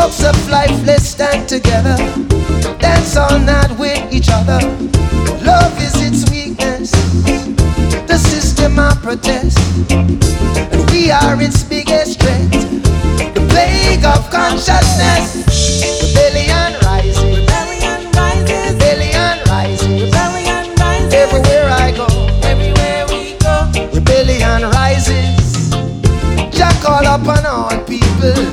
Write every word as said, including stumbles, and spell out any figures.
Walks of life, let's stand together. Dance all night with each other. Love is its weakness. The system I protest, and we are its biggest threat. The plague of consciousness. Rebellion rising. Rebellion rising. Rebellion rising. Rebellion rising. Everywhere I go. Everywhere we go. Rebellion rises. Jah call upon all people.